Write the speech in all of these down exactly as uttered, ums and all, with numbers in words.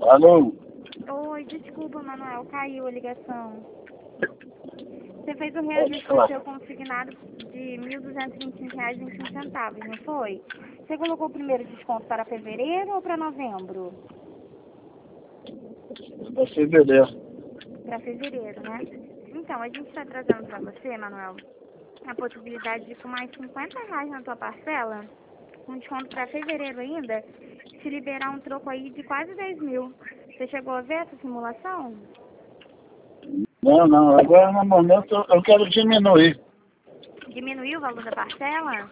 Alô? Oi, desculpa, Manuel, caiu a ligação. Você fez o reajuste do seu consignado de mil duzentos e vinte e cinco reais e vinte e cinco centavos, não foi? Você colocou o primeiro desconto para fevereiro ou para novembro? Para fevereiro. Para fevereiro, né? Então, a gente está trazendo para você, Manuel, a possibilidade de com mais cinquenta reais na tua parcela, com desconto para fevereiro ainda, te liberar um troco aí de quase dez mil. Você chegou a ver essa simulação? Não, não, agora no momento eu, eu quero diminuir. Diminuiu o valor da parcela?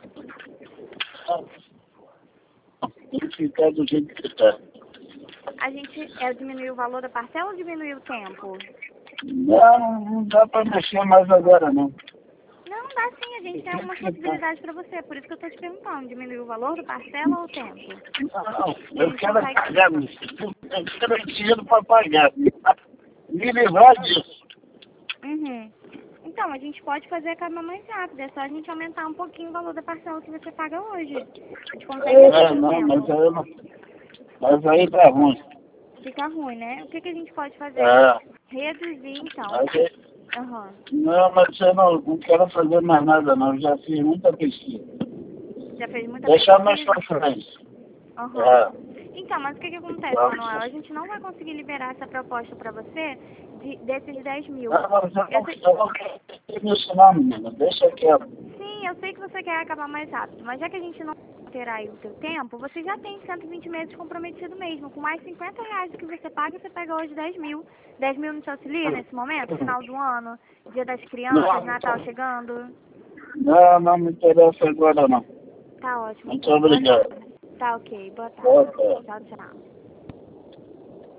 Tem que ficar do jeito que está. A gente é, diminuiu o valor da parcela ou diminuiu o tempo? Não, não dá para mexer mais agora não. Não, dá sim, a gente tem algumas possibilidades para você, por isso que eu estou te perguntando, diminuiu o valor da parcela ou o tempo? Não, eu quero pagar, eu quero dinheiro para pagar. Me livrar disso. Uhum. Então, a gente pode fazer a cama mais rápida, é só a gente aumentar um pouquinho o valor da parcela que você paga hoje. A gente consegue É, reduzir o não, tempo. mas aí, não, mas aí tá ruim. Fica ruim, né? O que, que a gente pode fazer? É, Reduzir, então. mas aí, Aham. não, mas eu não, não quero fazer mais nada não, eu já fiz muita pesquisa. Já fez muita Deixar mais pesquisa? para frente. Aham. É. Então, mas o que, que acontece, Vamos. Manuel? A gente não vai conseguir liberar essa proposta para você de, desses dez mil. Não, mas eu Eu não, sei- eu não quero isso não, menina, deixa quieto. Sim, eu sei que você quer acabar mais rápido, mas já que a gente não terá aí o seu tempo, você já tem cento e vinte meses comprometido mesmo. Com mais cinquenta reais que você paga, você pega hoje dez mil. dez mil não te auxilia nesse momento, final do ano, dia das crianças, Natal chegando? Não, não me interessa agora não. Tá ótimo. Muito Então. Boa obrigado. tarde. Tá ok, boa tarde. Boa tarde. Tchau, tchau.